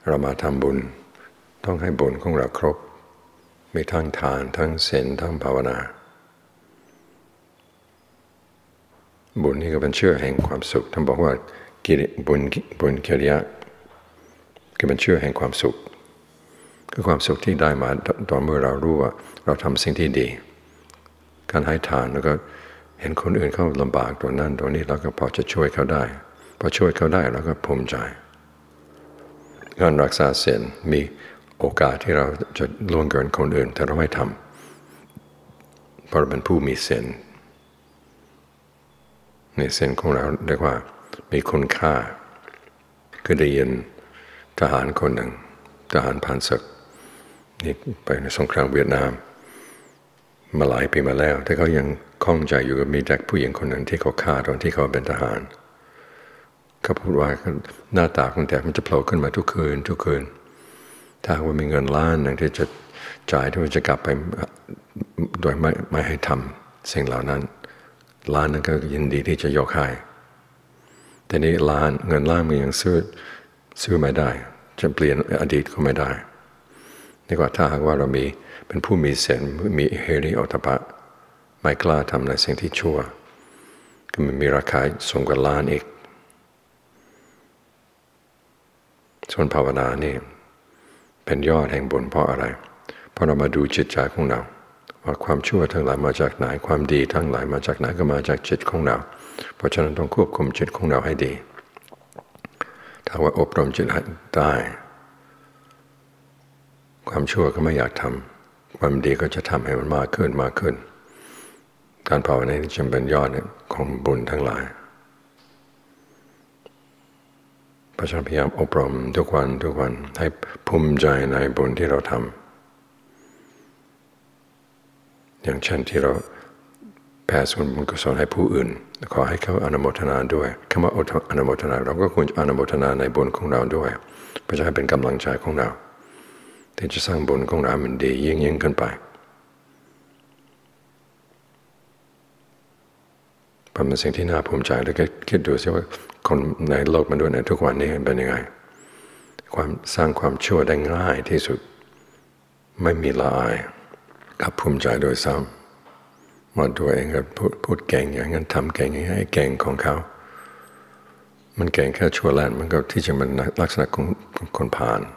เรามาทำบุญต้องให้บุญของเราครบมีทั้งทานทั้งศีลทั้งภาวนาบุญนี่ก็เป็นเชื่อแห่งความสุขท่านบอกว่าบุญกิริยะก็เป็นเชื่อแห่งความสุขคือความสุขที่ได้มาตอนเมื่อเรารู้ว่าเราทำสิ่งที่ดีการให้ทานแล้วก็เห็นคนอื่นเขาลำบากตัวนั้นตัวนี้เราก็พอจะช่วยเขาได้พอช่วยเขาได้เราก็ภูมิใจการรักษาศีลมีโอกาสที่เราจะล่วงเกินคนอื่นแต่เราไม่ทำเพราะเราเป็นผู้มีศีลในศีลของเราเรียกว่ามีคุณค่าคือได้ยินทหารคนหนึ่งทหารผ่านศึกนี่ไปในสงครามเวียดนามมาหลายปีมาแล้วแต่เขายังข้องใจอยู่กับมีเด็กผู้หญิงคนหนึ่งที่เขาฆ่าตอนที่เขาเป็นทหารเขาพูดว่าหน้าตาของเด็กมันจะโผล่ขึ้นมาทุกคืนถ้าว่ามีเงินล้านหนึ่งที่จะจ่ายที่ว่าจะกลับไปโดยไม่ให้ทำสิ่งเหล่านั้นล้านนั้นก็ยินดีที่จะยกให้แต่นี้เงินล้านมันยังซื้อไม่ได้จะเปลี่ยนอดีตก็ไม่ได้ดีกว่าถ้าหากว่าเราเป็นผู้มีศีลมีเฮริโอตปะไม่กล้าทำในสิ่งที่ชั่วก็มันมีราคาสูงกว่าล้านอีกส่วนภาวนานี่เป็นยอดแห่งบุญเพราะอะไรเพราะเรามาดูจิตใจของเราว่าความชั่วทั้งหลายมาจากไหนความดีทั้งหลายมาจากไหนก็มาจากจิตของเราเพราะฉะนั้นต้องควบคุมจิตของเราให้ดีถ้าว่าอบรมจิตได้ความชั่วก็ไม่อยากทำความดีก็จะทำให้มันมากขึ้นการภาวนาจึงเป็นยอดของบุญทั้งหลายเพราะฉะนั้นพยายามอบรมทุกวันให้ภูมิใจในบุญที่เราทำอย่างเช่นที่เราแผ่ส่วนบุญกุศลให้ผู้อื่นขอให้เขาอนุโมทนาด้วยคำว่าอนุโมทนาเราก็ควรอนุโมทนาในบุญของเราด้วยเพื่อจะให้เป็นกำลังใจของเราที่จะสร้างบุญของเรามันดียิ่งขึ้นไปเป็นสิ่งที่น่าภูมิใจแล้วก็คิดดูสิว่าคนในโลกมนุษย์ในทุกวันนี้เป็นยังไงสร้างความชั่วได้ง่ายที่สุดไม่มีละอายกับภูมิใจโดยซ้ำว่าตัวเองก็พูดเก่งอย่างนั้นทำเก่งอย่างนี้ให้เก่งของเขามันเก่งแค่ชั่วแลนมันก็ที่จะเป็นลักษณะของคนผ่าน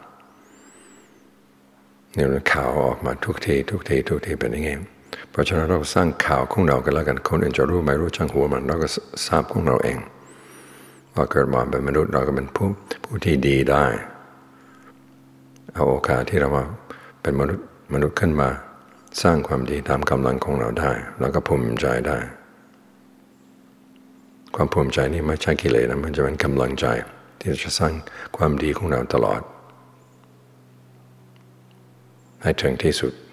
เนี่ยข่าวออกมาทุกทีเป็นอย่างนี้เพราะฉะนั้นเราสร้างข่าวของเรากันแล้วกันคนอื่นจะรู้ไม่รู้ช่างหัวมันเราก็ทราบของเราเองว่าเกิดมาเป็นมนุษย์เราก็เป็นผู้ที่ดีได้เอาโอกาสที่เรามาเป็นมนุษย์ขึ้นมาสร้างความดีตามกำลังของเราได้แล้วก็ภูมิใจได้ความภูมิใจนี่ไม่ใช่กิเลสนะมันจะเป็นกำลังใจที่จะสร้างความดีของเราตลอดให้ถึงที่สุด